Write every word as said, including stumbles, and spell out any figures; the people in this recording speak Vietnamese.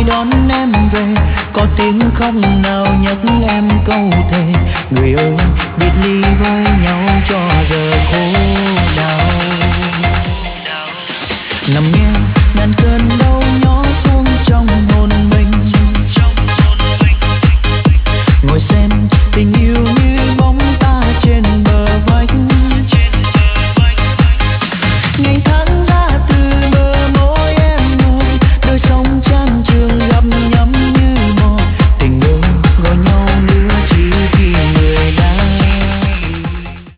đón em về, có tiếng khóc nào nhắc em câu thề. Người ơi, biệt ly với nhau